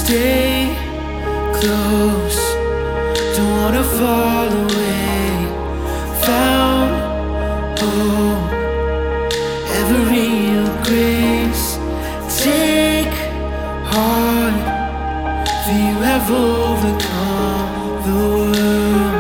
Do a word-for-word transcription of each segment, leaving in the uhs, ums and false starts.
Stay close, don't wanna fall away. Found home, ever in your grace. Take heart, for you have overcome the world.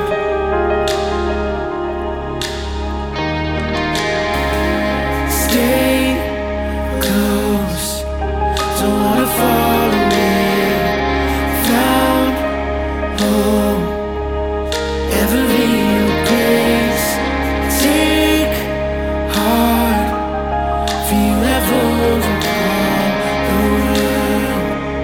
Stay close, don't wanna fall away. Found home, ever in your grace. Take heart, for you have overcome the world.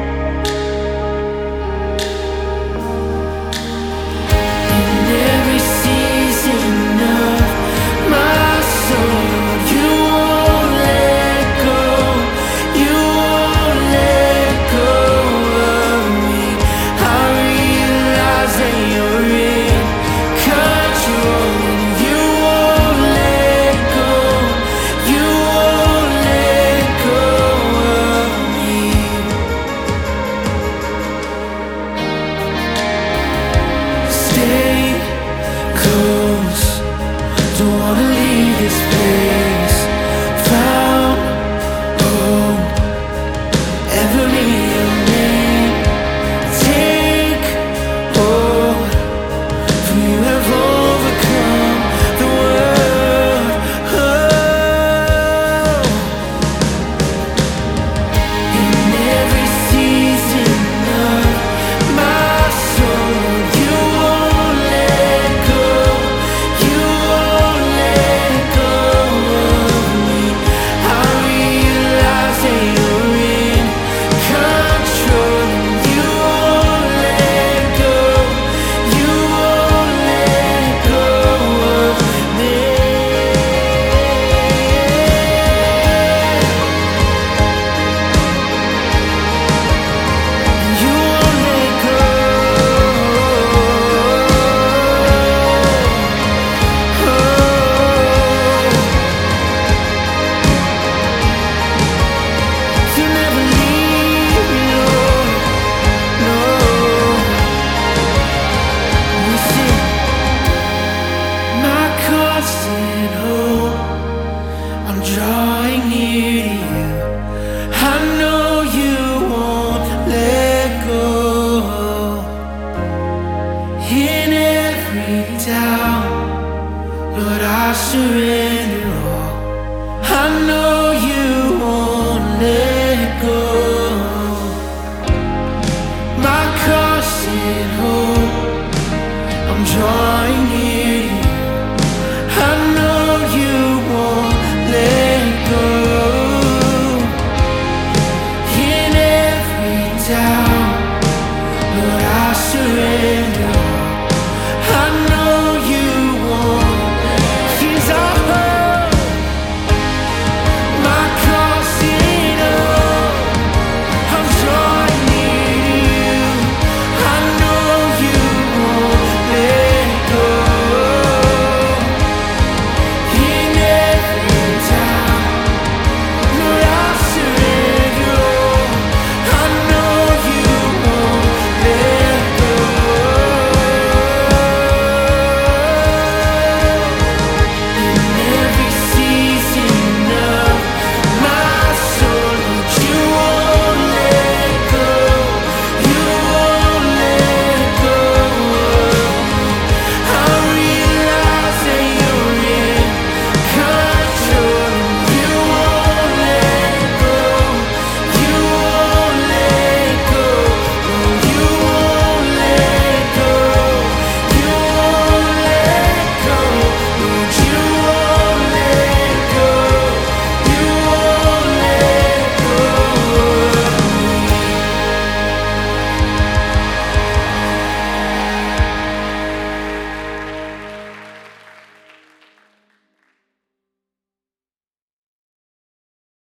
In every season of my soul, you won't let go. You won't let go of me. I realize that you're in control, and you won't let go. You won't let go of me. Stay close, don't wanna leave this place. Found home, ever in your name. Take hold, for you have overcome the world. Oh. In every season of my soul, you won't let go. You won't let go of me. I realize that you're in control, and you won't let go. You won't let go of me. You won't let go. You never leave me, Lord. No. You see, my constant hope, I'm drawing near to you. I know you won't let go. In every doubt, Lord, I surrender all. I know